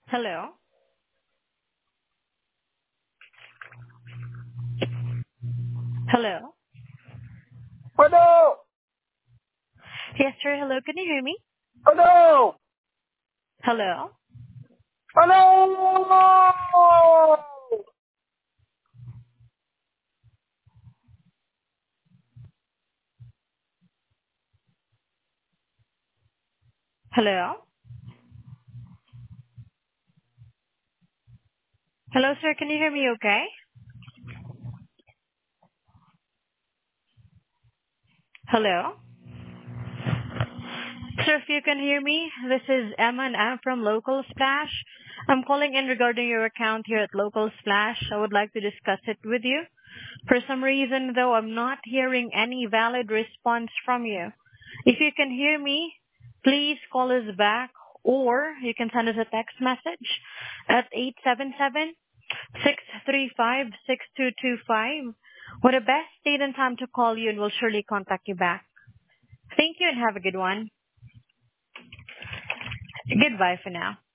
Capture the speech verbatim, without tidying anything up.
Hello? Hello? Ano? Yes, sir. Hello. Can you hear me? Ano? Hello? Ano? Hello? Hello, sir. Can you hear me okay? Hello? Sir, if you can hear me, this is Emma and I'm from Local Splash. I'm calling in regarding your account here at Local Splash. I would like to discuss it with you. For some reason, though, I'm not hearing any valid response from you. If you can hear me, please call us back or you can send us a text message at eight seven seven, six three five, six two two five with the best date and time to call you, and we'll surely contact you back. Thank you and have a good one. Goodbye for now.